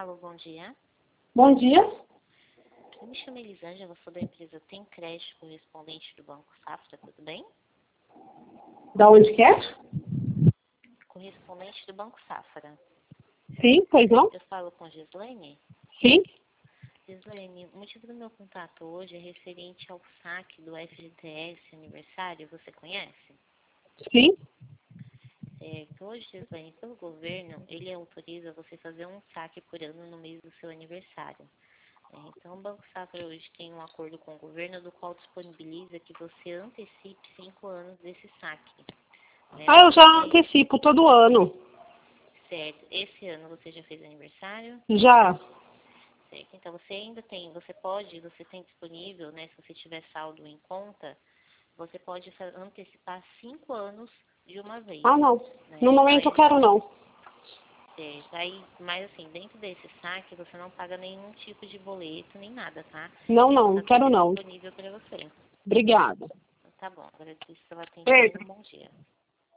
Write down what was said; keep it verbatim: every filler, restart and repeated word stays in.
Alô, bom dia. Bom dia. Eu me chamo Elisângela, sou da empresa Tem Crédito, correspondente do Banco Safra, tudo bem? Da onde que é? Correspondente do Banco Safra. Sim, pois não? Eu falo com Gislaine. Sim. Gislaine, o motivo do meu contato hoje é referente ao saque do F G T S aniversário, você conhece? Sim. Certo. Hoje, Gislaine, pelo governo, ele autoriza você fazer um saque por ano no mês do seu aniversário. É, Então, o Banco Safra hoje tem um acordo com o governo do qual disponibiliza que você antecipe cinco anos desse saque. Né? Ah, eu Você já tem- antecipo todo ano. Certo. Esse ano você já fez aniversário? Já. Certo. Então, você ainda tem, você pode, você tem disponível, né, se você tiver saldo em conta, você pode fa- antecipar cinco anos de uma vez. Ah, não. Né? No momento eu Mas, quero não. certo. Aí, mas assim, dentro desse saque, você não paga nenhum tipo de boleto, nem nada, tá? Não, Isso não, está quero tudo não. disponível para você. Obrigada. Tá bom, agradeço pelo Ei, atendimento, um bom dia.